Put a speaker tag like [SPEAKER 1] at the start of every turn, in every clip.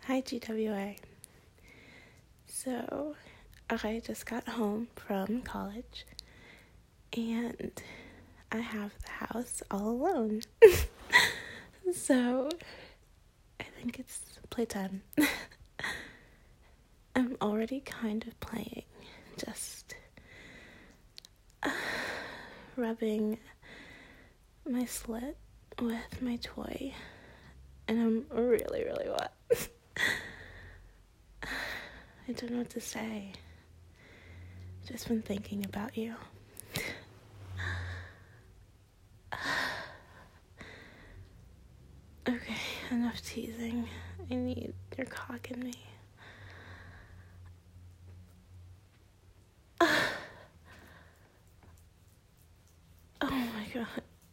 [SPEAKER 1] Hi, GWA. So, I just got home from college, and I have the house all alone. So, I think it's playtime. I'm already kind of playing, just rubbing my slit with my toy, and I'm really, really wet. I don't know what to say. I've just been thinking about you. Okay, enough teasing. I need your cock in me. Oh my god.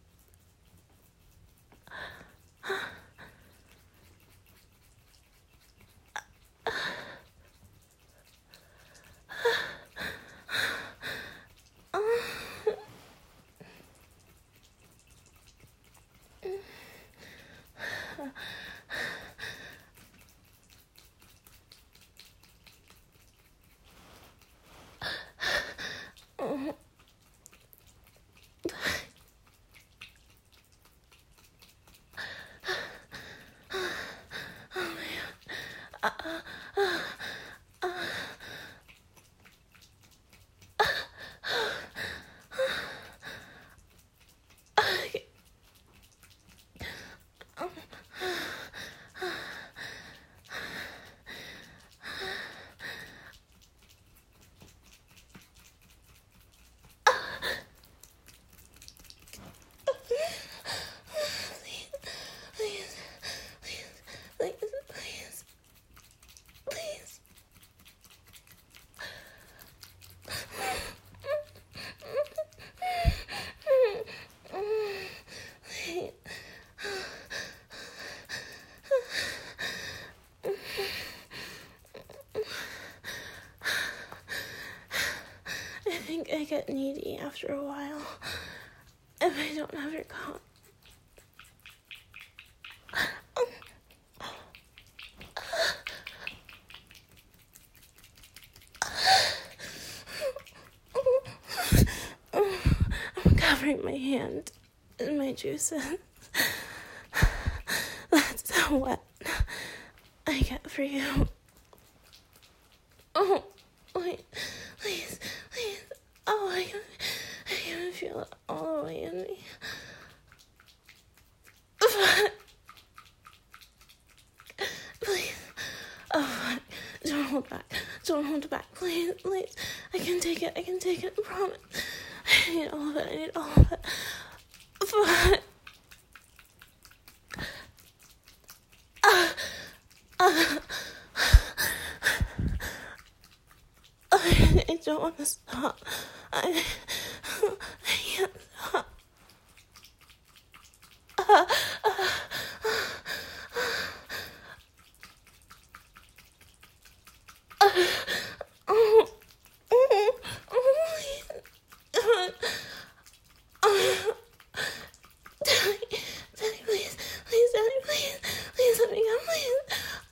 [SPEAKER 1] I think I get needy after a while if I don't have your cock. I'm covering my hand in my juices. That's how wet I get for you. Oh, wait, please. Oh, I can feel it all the way in me. Please. Oh, fuck. Don't hold back. Please. I can take it, I promise. I need all of it. Fuck. I don't want to stop. I can't stop. Daddy, please, Daddy, please let me go, please.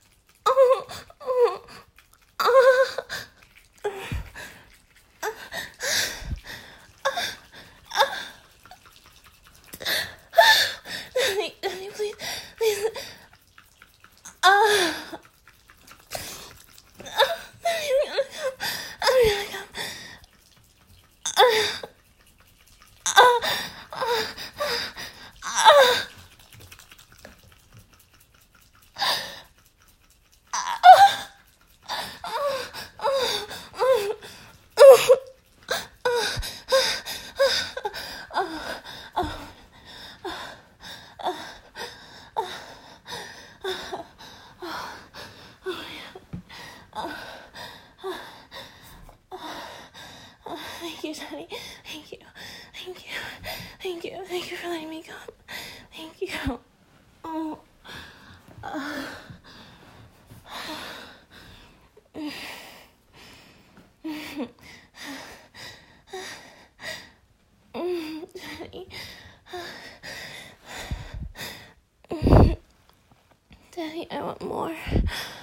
[SPEAKER 1] Daddy, please. I'm gonna come. Thank you, Daddy. Thank you for letting me come. Thank you. Oh. Daddy, I want more.